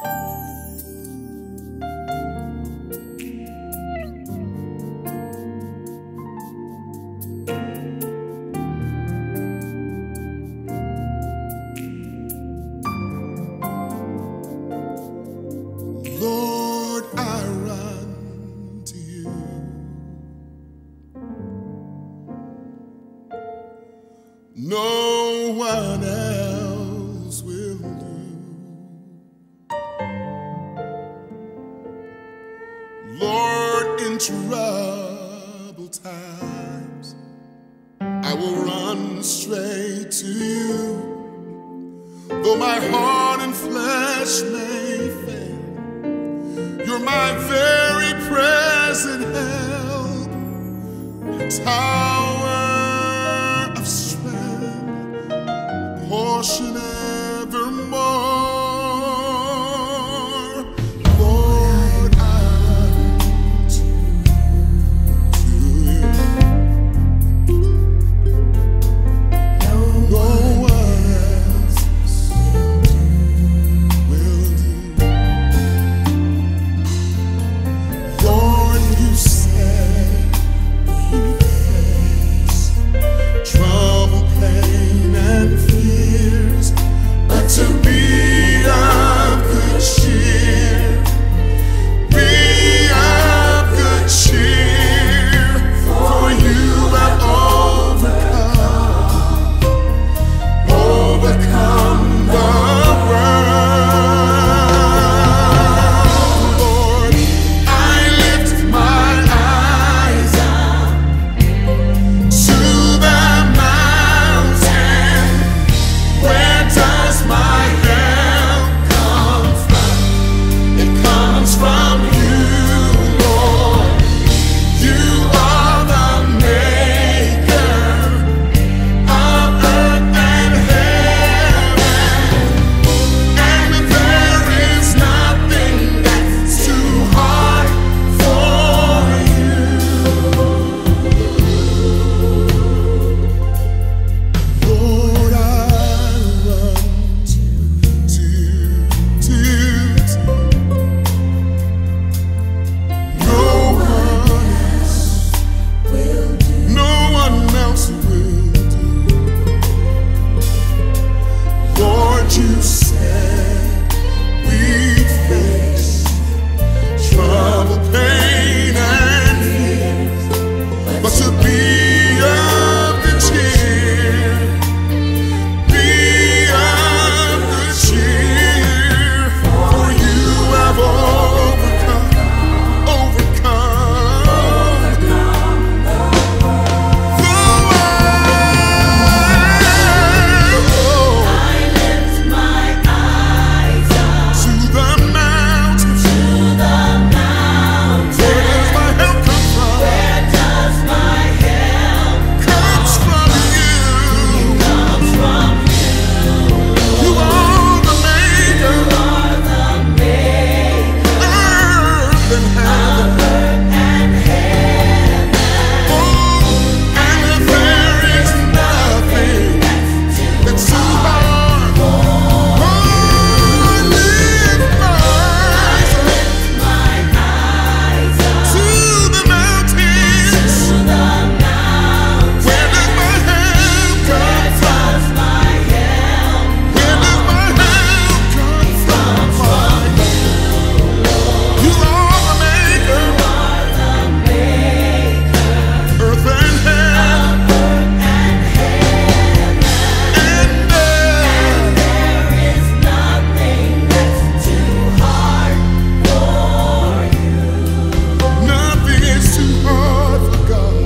Lord, I run to you. No one else will do. Lord, in troubled times, I will run straight to you. Though my heart and flesh may fail, you're my very present help, a tower of strength, portion evermore. Lord, I run to you. No one else will do. Lord, you said we face trouble, pain, and fears, but to be of good cheer, be of good cheer, for you have overcome the world. Lord, I lift my eyes up to the mountain. Where does my help come from? It comes from you, Lord. You are the maker of earth and heaven, and there is nothing that's too hard for you. Lord, I run to no one else will do. Lord, you said we'd face trouble, pain, and fears, but to be of good cheer, be of good cheer, for you have overcome the world. I lift my eyes up To the mountains, to the mountain. where does my help come Where does my help from? Comes from you. comes from you? You are the maker You are the maker of earth and heaven. of earth and heaven. Oh, and there is nothing that's too hard. Oh, lift my eyes My eyes up to the mountains. to the mountain. Where does my help come from? Does my help Where does my help come from? You are the maker, are the maker earth and heaven, of earth and heaven. and There is nothing that's too hard for you. nothing is too hard for God.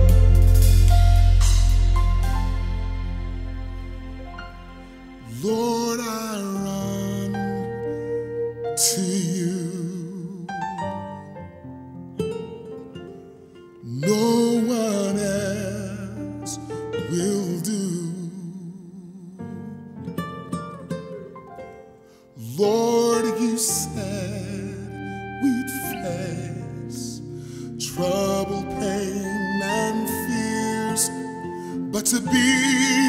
Lord, I run to you. No one else will do. Lord, you said we'd face trouble, pain, and fears, but to be